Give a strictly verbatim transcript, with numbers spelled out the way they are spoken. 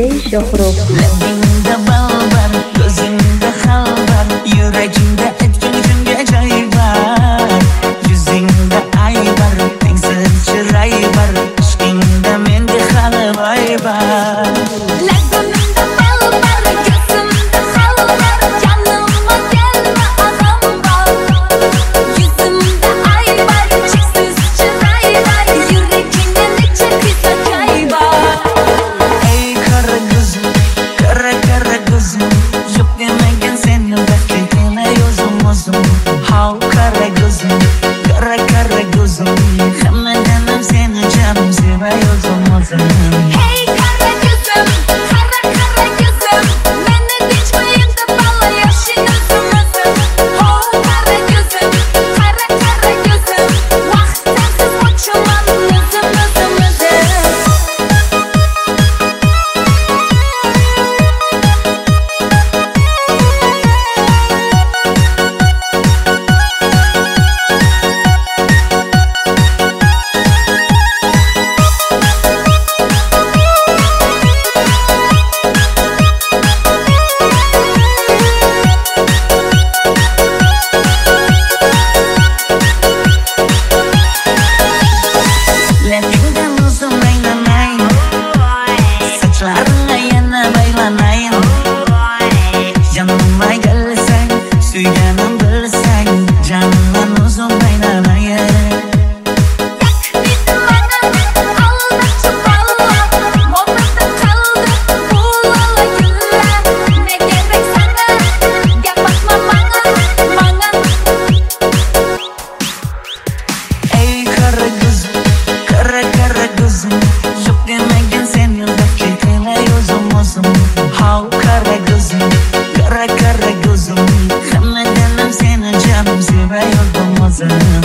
J Shohrux. Labingda bal var, ko'zingda xal var, yuragingda etgan shunga joy var. Yuzingda ay var, tengsiz chiroy var, ishqingda menda hali voy var. Labingda bal var, ko'zimda xal var, jonimga kelma ag'am bor. Yuzimda ay var, cheksiz chiroy var, yuragingda necha ko'zga joy bor. Ey qara ko'zim, qara qara ko'zim, yo'q demagan sen yo'lda kelay o'zim o'zim. Hav qara ko'zim, qara qara ko'zim, hammadan ham seni jonim sevay o'zim o'zim. Hey qara ko'zim, qara qara ko'zim, meni tinch qo'yingda balo yoshing o'zim o'zim. Oh qara ko'zim, qara qara ko'zim, vaqtsiz qochaman o'zim o'zim o'zim. Labingdan uzun aylanay, sochlaringga yana baylanay. Yanıma gelsen, suyganim bilsang, jonimdan uzun aylanay. Aldachi balla, mo'minda qaldi bu lola gullar. Ne kerak sana, gapirma manga, manga. Ey qara ko'zim, qara qara ko'zim, yo'q demagan sen yo'lda kelay o'zim o'zim. Hav qara ko'zim, qara qara ko'zim, hammadan ham seni jonim sevay o'zim o'zim.